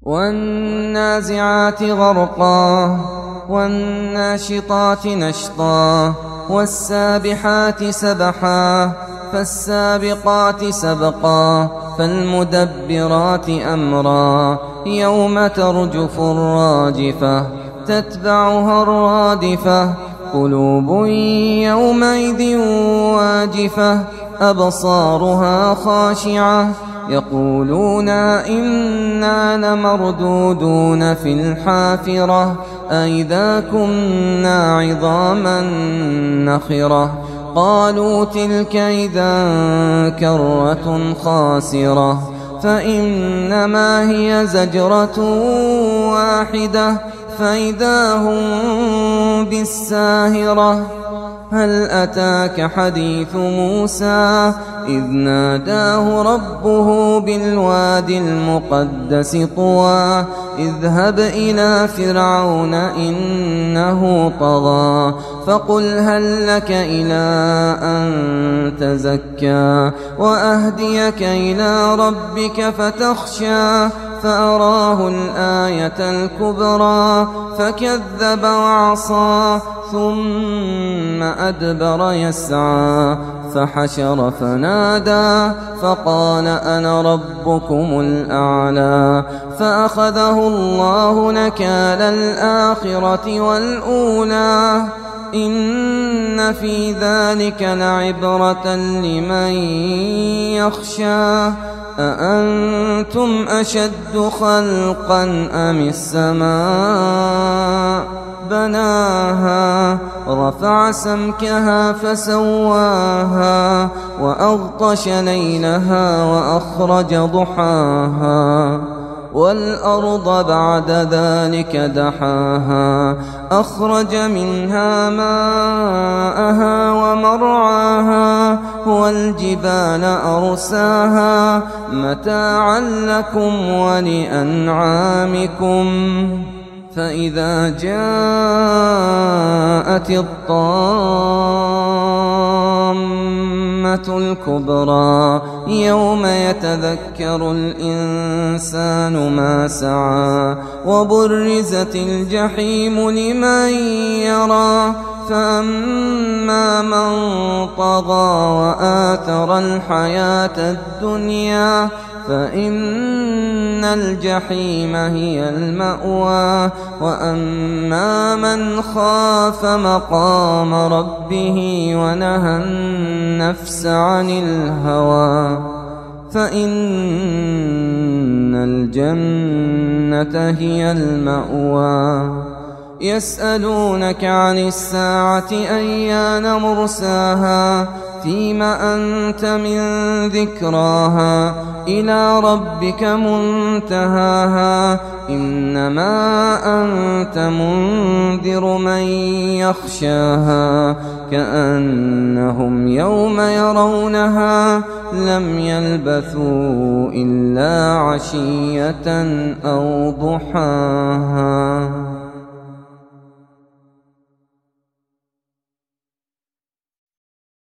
والنازعات غرقا والناشطات نشطا والسابحات سبحا فالسابقات سبقا فالمدبرات أمرا يوم ترجف الراجفة تتبعها الرادفة قلوب يومئذ واجفة أبصارها خاشعة يقولون إنا لمردودون في الحافرة أئذا كنا عظاما نخرة قالوا تلك إذا كرة خاسرة فإنما هي زجرة واحدة فإذا هم بالساهرة هل أتاك حديث موسى إذ ناداه ربه بالوادي المقدس طوى اذهب إلى فرعون إنه طغى فقل هل لك إلى أن تزكى وأهديك إلى ربك فتخشى فأراه الآية الكبرى فكذب وعصى ثم أدبر يسعى فحشر فنادى فقال أنا ربكم الأعلى فأخذه الله نكال الآخرة والأولى إن في ذلك لعبرة لمن يخشى أأنتم أشد خلقا أم السماء بناها رفع سمكها فسواها وأغطش ليلها وأخرج ضحاها والأرض بعد ذلك دحاها أخرج منها ماءها ومرعاها والجبال أرساها متاعا لكم ولأنعامكم فإذا جاءت الطامة الكبرى يوم يتذكر الإنسان ما سعى وبرزت الجحيم لمن يرى فأما من طغى وآثر الحياة الدنيا فإن الجحيم هي المأوى وأما من خاف مقام ربه ونهى النفس عن الهوى فإن الجنة هي المأوى يسألونك عن الساعة أيان مرساها فيم أنت من ذكراها إلى ربك منتهاها إنما أنت منذر من يخشاها كأنهم يوم يرونها لم يلبثوا إلا عشية أو ضحاها.